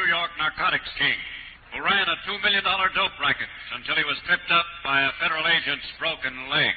New York narcotics king who ran a $2 million dope racket until he was tripped up by a federal agent's broken leg.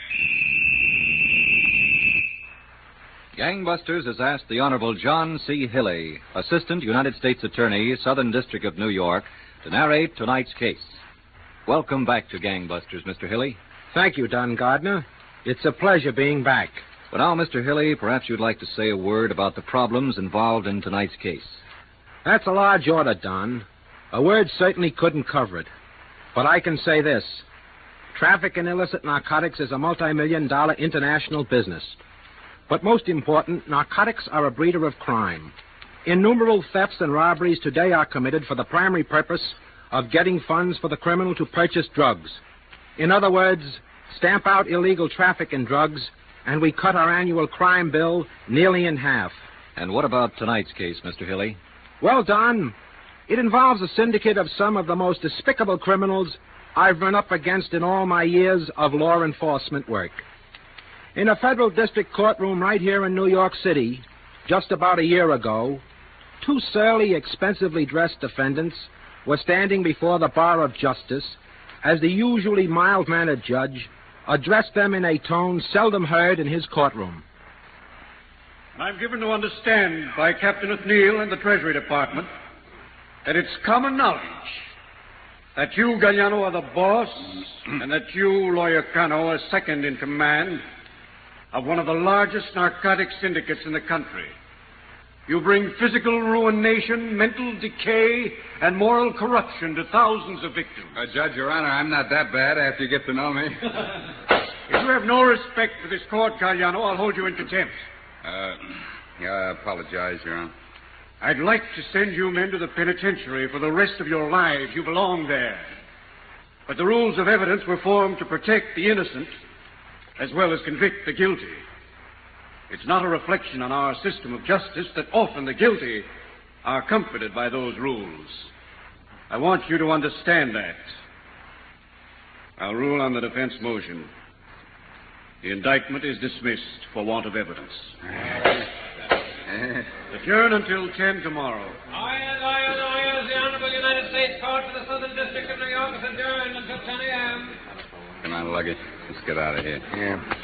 Gangbusters has asked the Honorable John C. Hilley, Assistant United States Attorney, Southern District of New York, to narrate tonight's case. Welcome back to Gangbusters, Mr. Hilley. Thank you, Don Gardner. It's a pleasure being back. Well, now, Mr. Hilley, perhaps you'd like to say a word about the problems involved in tonight's case. That's a large order, Don. A word certainly couldn't cover it. But I can say this. Traffic in illicit narcotics is a multi-million-dollar international business. But most important, narcotics are a breeder of crime. Innumerable thefts and robberies today are committed for the primary purpose of getting funds for the criminal to purchase drugs. In other words, stamp out illegal traffic in drugs, and we cut our annual crime bill nearly in half. And what about tonight's case, Mr. Hilley? Well, Don, it involves a syndicate of some of the most despicable criminals I've run up against in all my years of law enforcement work. In a federal district courtroom right here in New York City, just about a year ago, two surly, expensively dressed defendants were standing before the bar of justice as the usually mild-mannered judge addressed them in a tone seldom heard in his courtroom. I'm given to understand by Captain O'Neill and the Treasury Department that it's common knowledge that you, Galliano, are the boss, and that you, Lawyer Cano, are second in command of one of the largest narcotic syndicates in the country. You bring physical ruination, mental decay, and moral corruption to thousands of victims. Judge, Your Honor, I'm not that bad after you get to know me. If you have no respect for this court, Galliano, I'll hold you in contempt. I apologize, Your Honor. I'd like to send you men to the penitentiary for the rest of your lives. You belong there. But the rules of evidence were formed to protect the innocent as well as convict the guilty. It's not a reflection on our system of justice that often the guilty are comforted by those rules. I want you to understand that. I'll rule on the defense motion. The indictment is dismissed for want of evidence. Adjourn until 10 tomorrow. Ayes. The Honorable United States Court for the Southern District of New York is adjourned until 10 a.m. Come on, Luggage. Let's get out of here. Yeah.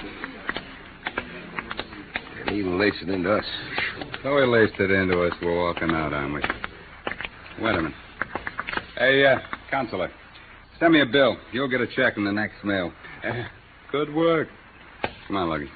And he laced it into us. So he laced it into us. We're walking out, aren't we? Wait a minute. Hey, Counselor, send me a bill. You'll get a check in the next mail. Good work. Come on, Luggage.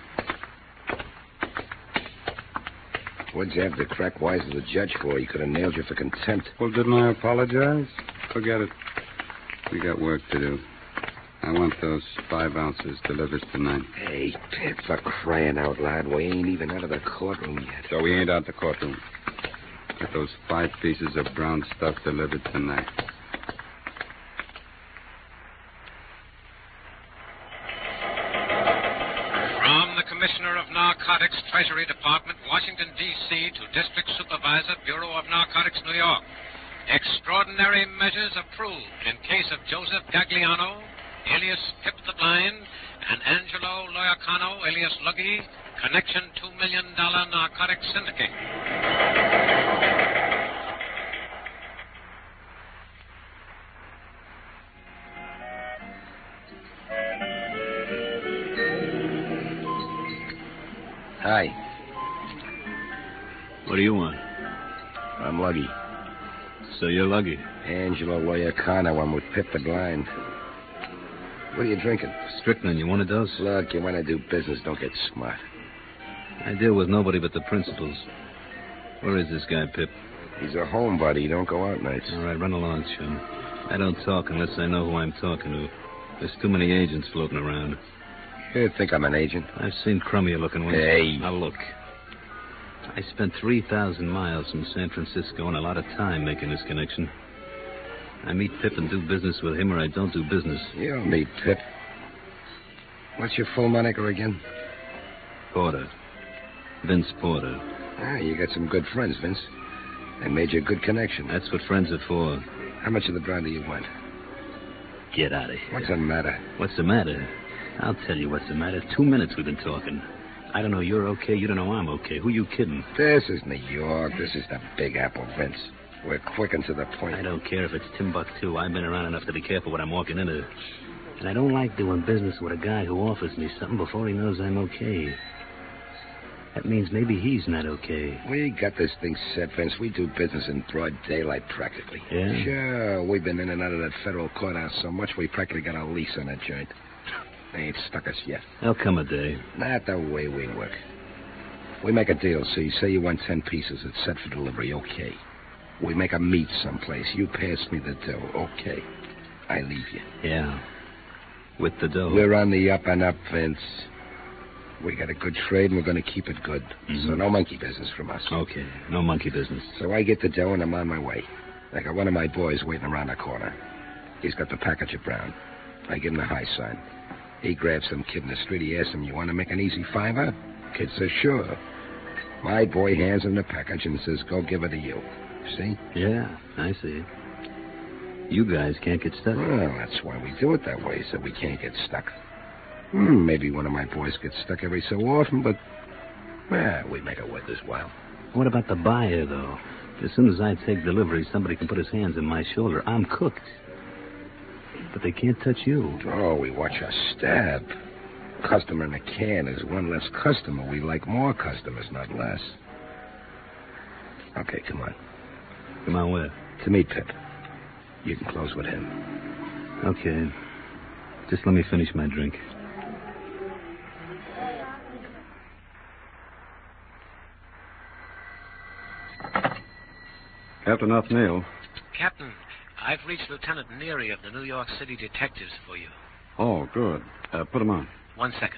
What'd you have to crack wise to the judge for? He could have nailed you for contempt. Well, didn't I apologize? Forget it. We got work to do. I want those 5 ounces delivered tonight. Hey, Pip, for crying out loud, we ain't even out of the courtroom yet. So we ain't out the courtroom. Get those 5 pieces of brown stuff delivered tonight. From the Commissioner of Narcotics, Treasury Department, Washington, D.C., to District Supervisor, Bureau of Narcotics, New York. Extraordinary measures approved in case of Joseph Gagliano, alias Pip the Blind, and Angelo Loyacano, alias Luggy, connection $2 million narcotic syndicate. Hi. What do you want? I'm Luggy. So you're Luggy? Angelo Loyacano. I'm with Pip the Blind. What are you drinking? Strychnine. You want a dose? Look, you want to do business, don't get smart. I deal with nobody but the principals. Where is this guy, Pip? He's a homebody. He don't go out nights. All right, run along, chum. I don't talk unless I know who I'm talking to. There's too many agents floating around. You think I'm an agent? I've seen crummier-looking ones. Hey. Now, look. I spent 3,000 miles from San Francisco and a lot of time making this connection. I meet Pip and do business with him, or I don't do business. You'll meet Pip. What's your full moniker again? Porter. Vince Porter. Ah, you got some good friends, Vince. They made you a good connection. That's what friends are for. How much of the brand do you want? Get out of here. What's the matter? What's the matter? I'll tell you what's the matter. 2 minutes we've been talking. I don't know you're okay. You don't know I'm okay. Who you kidding? This is New York. This is the Big Apple, Vince. We're quick and to the point. I don't care if it's Timbuktu. I've been around enough to be careful what I'm walking into. And I don't like doing business with a guy who offers me something before he knows I'm okay. That means maybe he's not okay. We got this thing set, Vince. We do business in broad daylight practically. Yeah? Sure. We've been in and out of that federal courthouse so much we practically got a lease on that joint. They ain't stuck us yet. There'll come a day. Not the way we work. We make a deal, see. Say you want 10 pieces. It's set for delivery. Okay. We make a meet someplace. You pass me the dough. Okay. I leave you. Yeah. With the dough. We're on the up and up, Vince. We got a good trade, and we're going to keep it good. Mm-hmm. So no monkey business from us. Okay. No monkey business. So I get the dough, and I'm on my way. I got one of my boys waiting around the corner. He's got the package of Brown. I give him the high sign. He grabs some kid in the street. He asks him, you want to make an easy $5? Kid says, sure. My boy hands him the package and says, go give it to you. See? Yeah, I see. You guys can't get stuck. Well, that's why we do it that way, so we can't get stuck. Maybe one of my boys gets stuck every so often, but, we make it worth his while. What about the buyer, though? As soon as I take delivery, somebody can put his hands on my shoulder. I'm cooked. But they can't touch you. Oh, we watch our stab. Customer in a can is one less customer. We like more customers, not less. Okay, come on. Come on where? To meet Pip. You can close with him. Okay. Just let me finish my drink. Captain Othniel. Captain, I've reached Lieutenant Neary of the New York City detectives for you. Oh, good. Put him on. 1 second.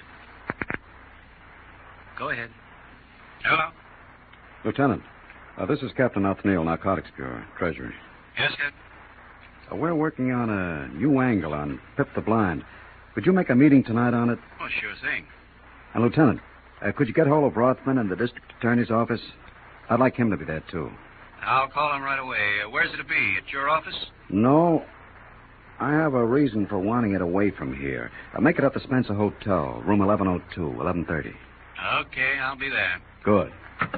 Go ahead. Hello? Lieutenant, this is Captain Othniel, Narcotics Bureau, Treasury. Yes, Captain? We're working on a new angle on Pip the Blind. Could you make a meeting tonight on it? Oh, sure thing. And, Lieutenant, could you get hold of Rothman in the district attorney's office? I'd like him to be there, too. I'll call him right away. Where's it to be? At your office? No. I have a reason for wanting it away from here. Make it at the Spencer Hotel, room 1102, 1130. Okay, I'll be there. Good.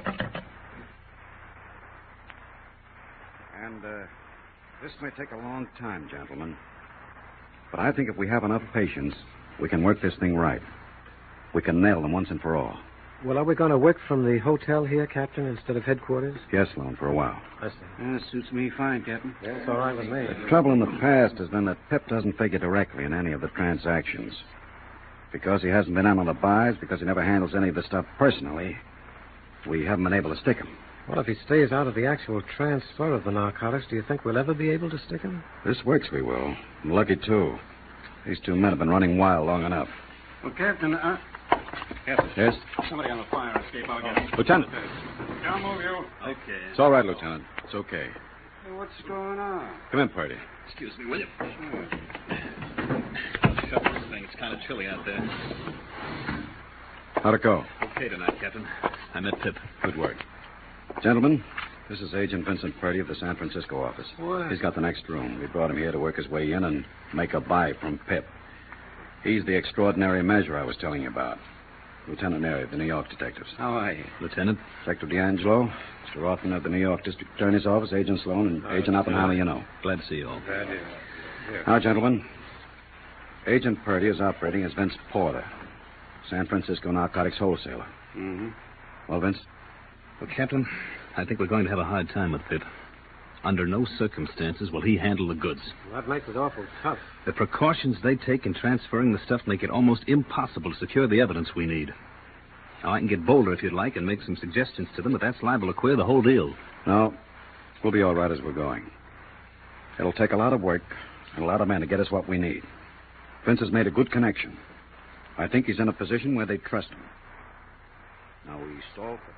And, this may take a long time, gentlemen. But I think if we have enough patience, we can work this thing right. We can nail them once and for all. Well, are we going to work from the hotel here, Captain, instead of headquarters? Yes, Sloan, for a while. I see. That suits me fine, Captain. Yeah, it's all right with me. The trouble in the past has been that Pip doesn't figure directly in any of the transactions. Because he hasn't been in on the buys, because he never handles any of the stuff personally, we haven't been able to stick him. Well, if he stays out of the actual transfer of the narcotics, do you think we'll ever be able to stick him? This works, we will. I'm lucky, too. These two men have been running wild long enough. Well, Captain, Captain. Yes? somebody on the fire escape. I'll get him. Lieutenant. Don't move, you. Okay. It's all right, Lieutenant. It's okay. Hey, what's going on? Come in, Purdy. Excuse me, will you? Shut this thing. It's kind of chilly out there. How'd it go? Okay tonight, Captain. I met Pip. Good work. Gentlemen, this is Agent Vincent Purdy of the San Francisco office. What? He's got the next room. We brought him here to work his way in and make a buy from Pip. He's the extraordinary measure I was telling you about. Lieutenant Neary of the New York detectives. How are you? Lieutenant? Sector D'Angelo, Mr. Rothman of the New York District Attorney's Office, Agent Sloan, and Agent Oppenheimer, you know. Glad to see you all. Glad to. Here. Now, gentlemen, Agent Purdy is operating as Vince Porter, San Francisco narcotics wholesaler. Mm-hmm. Well, Vince? Well, Captain, I think we're going to have a hard time with Pip. Under no circumstances will he handle the goods. Well, that makes it awful tough. The precautions they take in transferring the stuff make it almost impossible to secure the evidence we need. Now, I can get bolder if you'd like and make some suggestions to them, but that's liable to queer the whole deal. No, we'll be all right as we're going. It'll take a lot of work and a lot of men to get us what we need. Vince has made a good connection. I think he's in a position where they trust him. Now, we stall for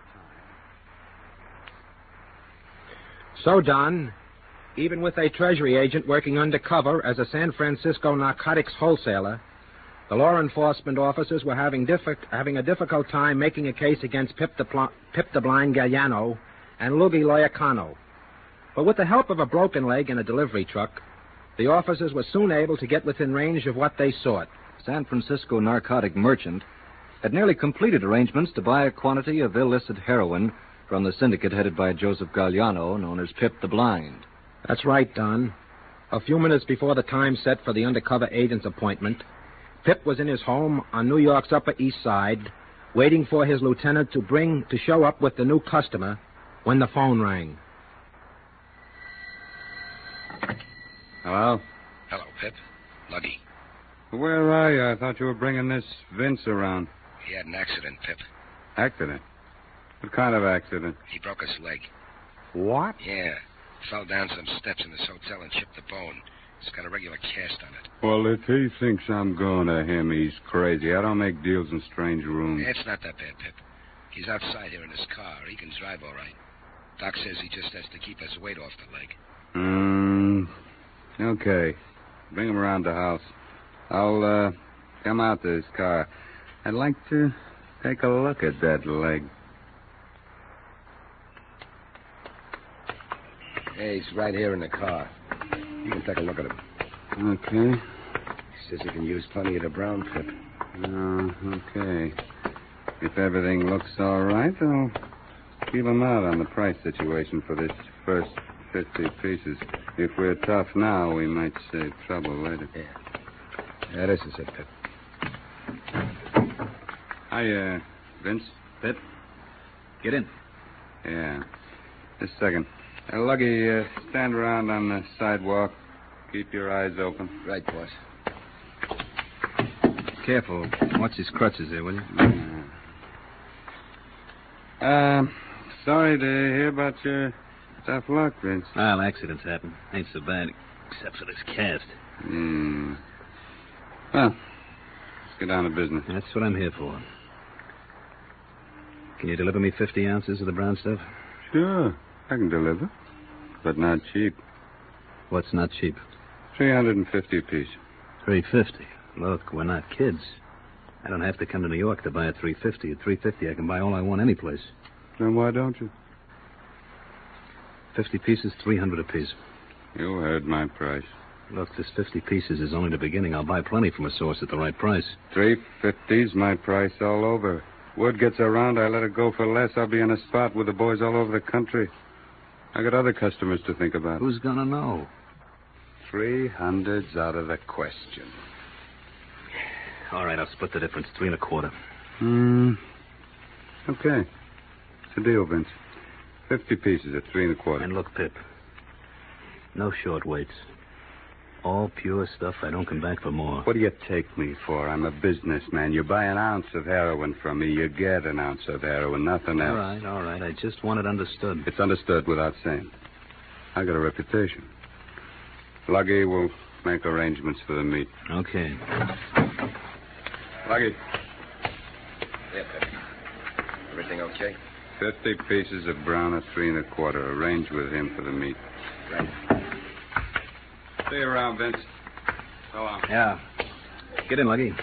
time. So, Don, even with a Treasury agent working undercover as a San Francisco narcotics wholesaler, the law enforcement officers were having a difficult time making a case against Pip the Blind Galliano and Luigi Loiacano. But with the help of a broken leg and a delivery truck, the officers were soon able to get within range of what they sought. San Francisco narcotic merchant had nearly completed arrangements to buy a quantity of illicit heroin from the syndicate headed by Joseph Galliano, known as Pip the Blind. That's right, Don. A few minutes before the time set for the undercover agent's appointment, Pip was in his home on New York's Upper East Side, waiting for his lieutenant to show up with the new customer when the phone rang. Hello? Hello, Pip. Luggy. Where are you? I thought you were bringing this Vince around. He had an accident, Pip. Accident? What kind of accident? He broke his leg. What? Yeah. Fell down some steps in this hotel and chipped the bone. It's got a regular cast on it. Well, if he thinks I'm going to him, he's crazy. I don't make deals in strange rooms. It's not that bad, Pip. He's outside here in his car. He can drive all right. Doc says he just has to keep his weight off the leg. Okay. Bring him around the house. I'll come out to his car. I'd like to take a look at that leg. Hey, he's right here in the car. You can take a look at him. Okay. He says he can use plenty of the brown, Pip. Okay. If everything looks all right, I'll feel him out on the price situation for this first 50 pieces. If we're tough now, we might save trouble later. Yeah, this is it, Pip. Hi, Vince. Pip, get in. Yeah. Just a second. Luggy, stand around on the sidewalk. Keep your eyes open. Right, boss. Careful. Watch his crutches there, will you? Sorry to hear about your tough luck, Vince. Well, accidents happen. Ain't so bad, except for this cast. Well, let's get down to business. That's what I'm here for. Can you deliver me 50 ounces of the brown stuff? Sure, I can deliver. But not cheap. What's not cheap? 350 apiece. 350. Look, we're not kids. I don't have to come to New York to buy at 350. At 350, I can buy all I want any place. Then why don't you? 50 pieces, 300 apiece. You heard my price. Look, this 50 pieces is only the beginning. I'll buy plenty from a source at the right price. 350's my price all over. Word gets around, I let it go for less. I'll be in a spot with the boys all over the country. I got other customers to think about. Who's gonna know? 300's out of the question. All right, I'll split the difference. 3 1/4. Okay. It's a deal, Vince. 50 pieces at 3 1/4. And look, Pip. No short waits. All pure stuff. I don't come back for more. What do you take me for? I'm a businessman. You buy an ounce of heroin from me, you get an ounce of heroin, nothing else. All right. I just want it understood. It's understood without saying. I got a reputation. Luggy will make arrangements for the meet. Okay. Luggy. Yeah, Pip. Everything okay? 50 pieces of brown at 3 1/4. Arrange with him for the meet. Right. See you around, Vince. So long. Yeah. Get in, Luggy.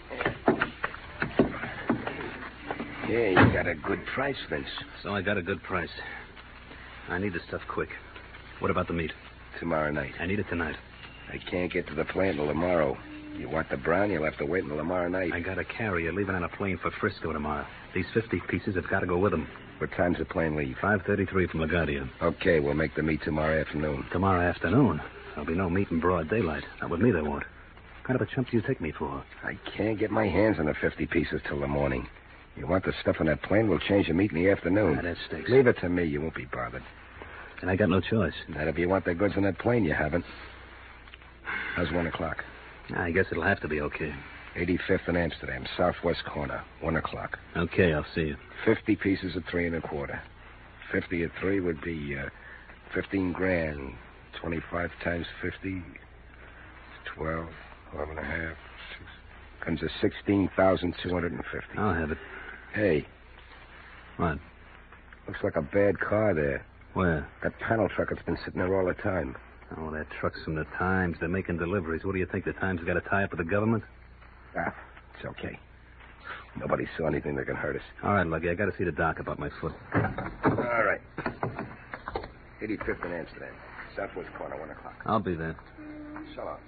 Yeah, you got a good price, Vince. So I got a good price. I need the stuff quick. What about the meat? Tomorrow night. I need it tonight. I can't get to the plant till tomorrow. You want the brown, you'll have to wait until tomorrow night. I got a carrier leaving on a plane for Frisco tomorrow. These 50 pieces have got to go with them. What time's the plane leave? 5:33 from LaGuardia. Okay, we'll make the meet tomorrow afternoon. Tomorrow afternoon? There'll be no meet in broad daylight. Not with me, they won't. What kind of a chump do you take me for? I can't get my hands on the 50 pieces till the morning. You want the stuff on that plane, we'll change the meet in the afternoon. That stinks. Leave it to me. You won't be bothered. And I got no choice. Not if you want the goods on that plane, you haven't. How's 1 o'clock? I guess it'll have to be okay. 85th and Amsterdam, southwest corner, 1 o'clock. Okay, I'll see you. 50 pieces at 3 1/4. 50 at 3 would be 15 grand. 25 times 50, 12, 11 and a half. Comes to 16,250. I'll have it. Hey. What? Looks like a bad car there. Where? That panel truck that's been sitting there all the time. Oh, that truck's from the Times. They're making deliveries. What do you think? The Times got a tie-up with the government? Ah, it's okay. Nobody saw anything that can hurt us. All right, Luggy. I got to see the doc about my foot. All right. 85th and Amsterdam. Southwest corner, 1 o'clock. I'll be there. So long.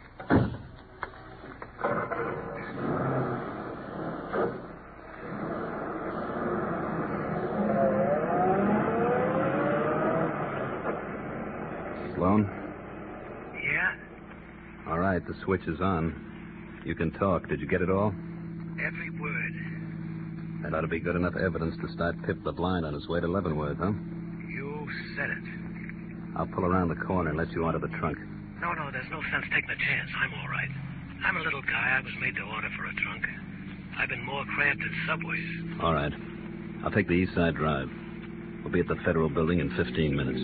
Sloan? Yeah? All right, the switch is on. You can talk. Did you get it all? Every word. That ought to be good enough evidence to start Pip the Blind on his way to Leavenworth, huh? You said it. I'll pull around the corner and let you out of the trunk. No, there's no sense taking a chance. I'm all right. I'm a little guy. I was made to order for a trunk. I've been more cramped than subways. All right. I'll take the East Side Drive. We'll be at the Federal Building in 15 minutes.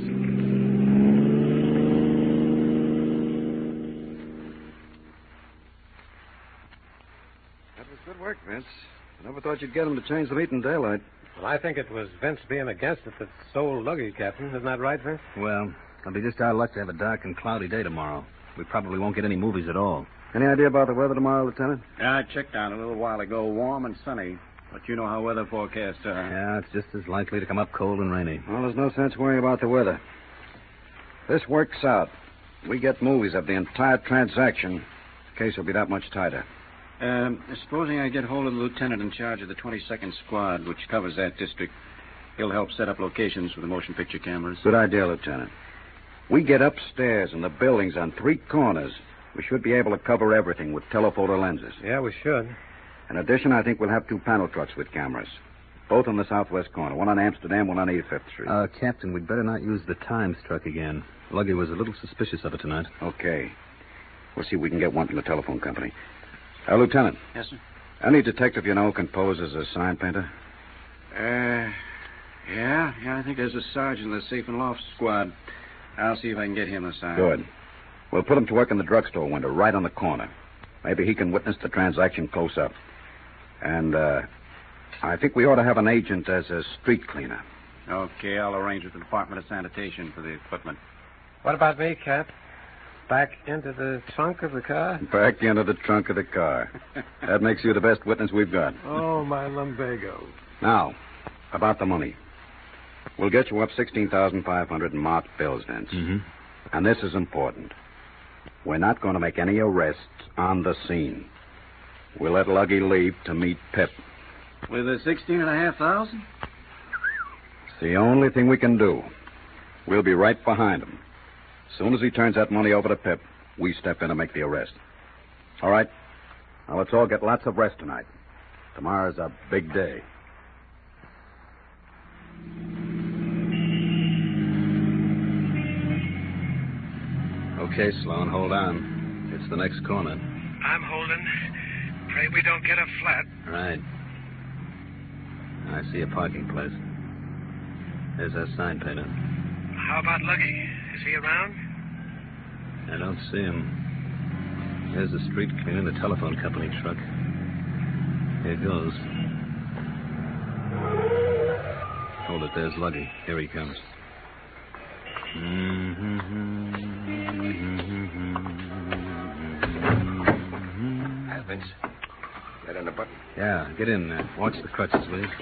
That was good work, Vince. I never thought you'd get him to change the meet in daylight. Well, I think it was Vince being against it that stole Luggy, Captain. Isn't that right, Vince? Well, it'll be just our luck to have a dark and cloudy day tomorrow. We probably won't get any movies at all. Any idea about the weather tomorrow, Lieutenant? Yeah, I checked on it a little while ago. Warm and sunny. But you know how weather forecasts are. Yeah, it's just as likely to come up cold and rainy. Well, there's no sense worrying about the weather. This works out. We get movies of the entire transaction. The case will be that much tighter. Supposing I get hold of the lieutenant in charge of the 22nd Squad, which covers that district, he'll help set up locations for the motion picture cameras. Good idea, Lieutenant. We get upstairs in the buildings on 3 corners. We should be able to cover everything with telephoto lenses. Yeah, we should. In addition, I think we'll have 2 panel trucks with cameras. Both in the southwest corner. One on Amsterdam, one on 85th Street. Captain, we'd better not use the Times truck again. Luggy was a little suspicious of it tonight. Okay. We'll see if we can get one from the telephone company. Lieutenant. Yes, sir? Any detective you know can pose as a sign painter? Yeah, I think there's a sergeant in the safe and loft squad. I'll see if I can get him assigned. Good. We'll put him to work in the drugstore window, right on the corner. Maybe he can witness the transaction close up. And, I think we ought to have an agent as a street cleaner. Okay, I'll arrange with the Department of Sanitation for the equipment. What about me, Cap? Back into the trunk of the car? Back into the trunk of the car. That makes you the best witness we've got. Oh, my lumbago. Now, about the money. We'll get you up $16,500 in marked bills, Vince. Mm-hmm. And this is important. We're not going to make any arrests on the scene. We'll let Luggy leave to meet Pip. With the $16,500? It's the only thing we can do. We'll be right behind him. As soon as he turns that money over to Pip, we step in and make the arrest. All right? Now, let's all get lots of rest tonight. Tomorrow's a big day. Okay, Sloan, hold on. It's the next corner. I'm holding. Pray we don't get a flat. Right. I see a parking place. There's our sign painter. How about Luggy? Is he around? I don't see him. There's the street cleaner, the telephone company truck. Here goes. Hold it, there's Luggy. Here he comes. Hi, Vince. That on the button? Yeah, get in there. Watch the crutches, will you?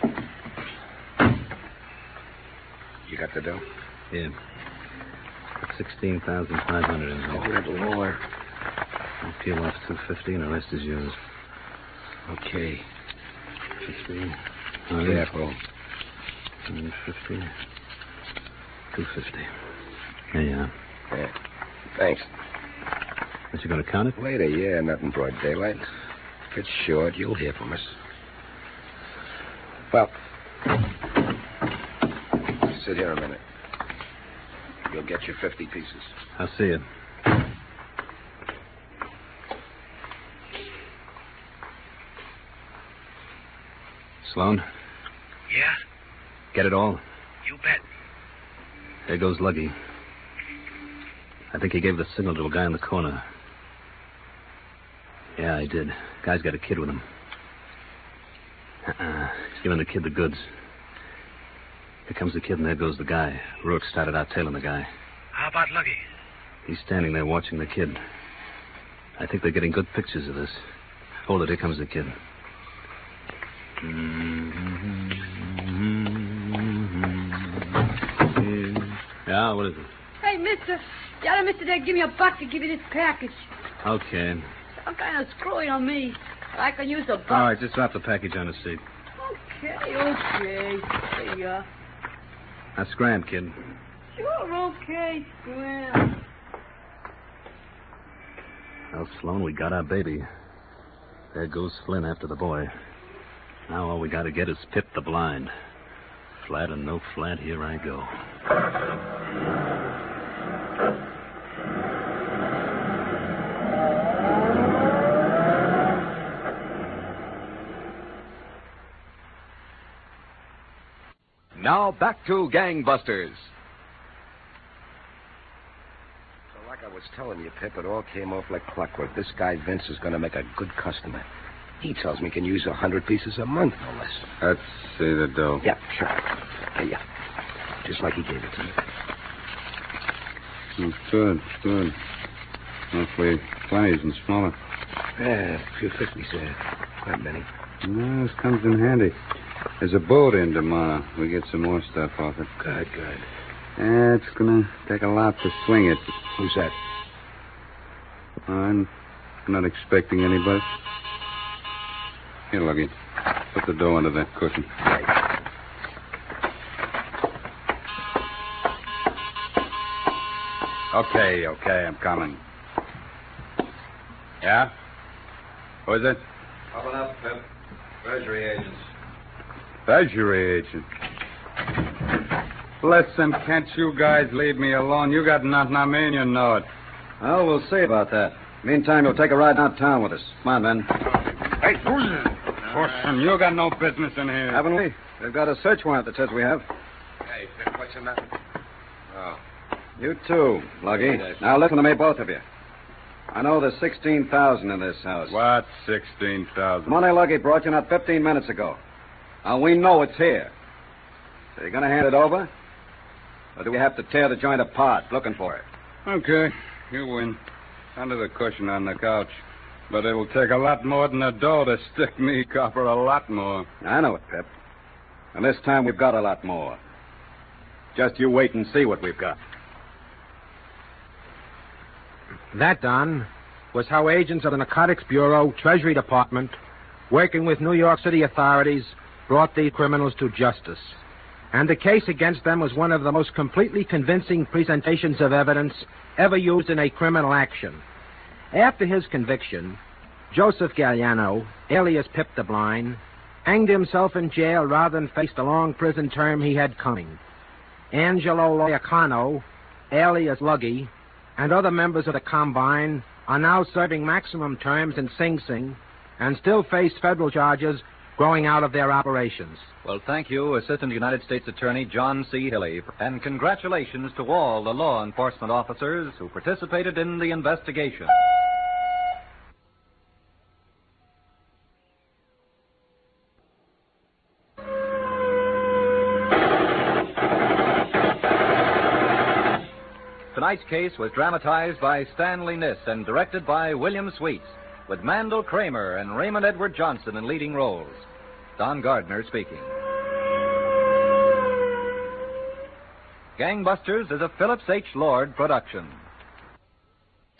You got the dough? Here. Put $16,500 in here. A little more. I'll peel off $250 and the rest is yours. Okay. 50. Careful. 150. 250. There you are. Yeah. Thanks. But you going to count it? Later, yeah. Nothing broad daylight. If it's short, you'll hear from us. Well, sit here a minute. You'll get your 50 pieces. I'll see you. Sloan? Yeah? Get it all? You bet. There goes Luggy. I think he gave the signal to a guy in the corner. Yeah, he did. Guy's got a kid with him. He's giving the kid the goods. Here comes the kid, and there goes the guy. Rourke started out tailing the guy. How about Luggy? He's standing there watching the kid. I think they're getting good pictures of this. Hold it, here comes the kid. Yeah, what is it? Hey, mister. Tell Mr. There give me $1 to give you this package. Okay. Some kind of screwing on me. I can use $1. All right, just drop the package on the seat. Okay. There you are. Now, scram, kid. Sure, okay, Slim. Well, Sloan, we got our baby. There goes Flynn after the boy. Now all we got to get is Pip the blind. Flat and no flat, here I go. Now back to Gangbusters. So like I was telling you, Pip, it all came off like clockwork. This guy Vince is going to make a good customer. He tells me he can use 100 pieces a month, no less. Let's see the dough. Yeah, sure. Here you. Just like he gave it to me. Good, good. Hopefully 20s and smaller. Yeah, a few 50s there. Not many. No, this comes in handy. There's a boat in tomorrow. We get some more stuff off it. Good, good. Yeah, it's going to take a lot to swing it. Who's that? I'm not expecting anybody. Here, Lucky. Put the dough under that cushion. Right. Okay, I'm coming. Yeah? Who is it? Open up, Pip. Treasury agents. Treasury agent. Listen, can't you guys leave me alone? You got nothing on me and you know it. Well, we'll see about that. Meantime, you'll take a ride downtown with us. Come on, men. Hey, Listen, you got no business in here. Haven't we? They've got a search warrant that says we have. Hey, Pip, what's the matter? Oh. You too, Luggy. Now listen to me, both of you. I know there's $16,000 in this house. What, 16,000? Money Luggy brought you not 15 minutes ago. Now, we know it's here. So you're going to hand it over? Or do we have to tear the joint apart looking for it? Okay, you win. Under the cushion on the couch. But it'll take a lot more than a dough to stick me, copper, a lot more. I know it, Pip. And this time we've got a lot more. Just you wait and see what we've got. That, Don, was how agents of the Narcotics Bureau, Treasury Department, working with New York City authorities, brought these criminals to justice. And the case against them was one of the most completely convincing presentations of evidence ever used in a criminal action. After his conviction, Joseph Galliano, alias Pip the Blind, hanged himself in jail rather than face the long prison term he had coming. Angelo Loiacano, alias Luggy, and other members of the Combine are now serving maximum terms in Sing Sing and still face federal charges growing out of their operations. Well, thank you, Assistant United States Attorney John C. Hilley, and congratulations to all the law enforcement officers who participated in the investigation. Tonight's case was dramatized by Stanley Niss and directed by William Sweets, with Mandel Kramer and Raymond Edward Johnson in leading roles. Don Gardner speaking. Gangbusters is a Phillips H. Lord production.